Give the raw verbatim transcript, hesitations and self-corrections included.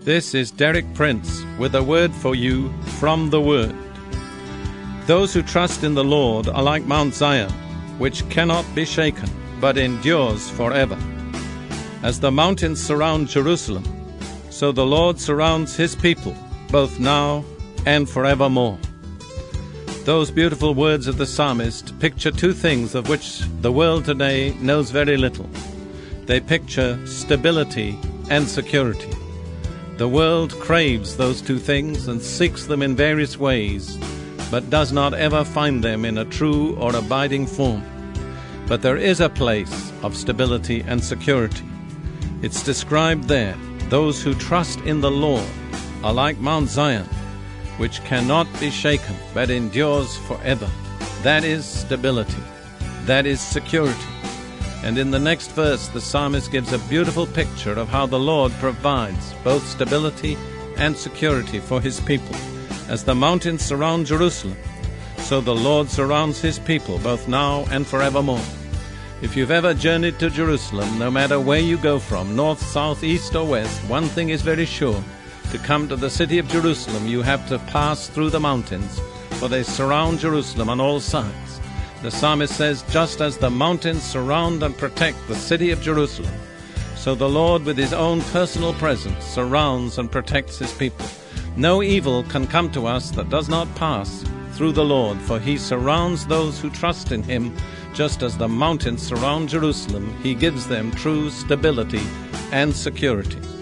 This is Derek Prince with a word for you from the Word. Those who trust in the Lord are like Mount Zion, which cannot be shaken, but endures forever. As the mountains surround Jerusalem, so the Lord surrounds his people, both now and forevermore. Those beautiful words of the psalmist picture two things of which the world today knows very little. They picture stability and security. The world craves those two things and seeks them in various ways, but does not ever find them in a true or abiding form. But there is a place of stability and security. It's described there, those who trust in the Lord are like Mount Zion, which cannot be shaken, but endures forever. That is stability. That is security. And in the next verse, the psalmist gives a beautiful picture of how the Lord provides both stability and security for his people. As the mountains surround Jerusalem, so the Lord surrounds his people, both now and forevermore. If you've ever journeyed to Jerusalem, no matter where you go from, north, south, east, or west, one thing is very sure. To come to the city of Jerusalem, you have to pass through the mountains, for they surround Jerusalem on all sides. The psalmist says, just as the mountains surround and protect the city of Jerusalem, so the Lord with his own personal presence surrounds and protects his people. No evil can come to us that does not pass through the Lord, for he surrounds those who trust in him. Just as the mountains surround Jerusalem, he gives them true stability and security.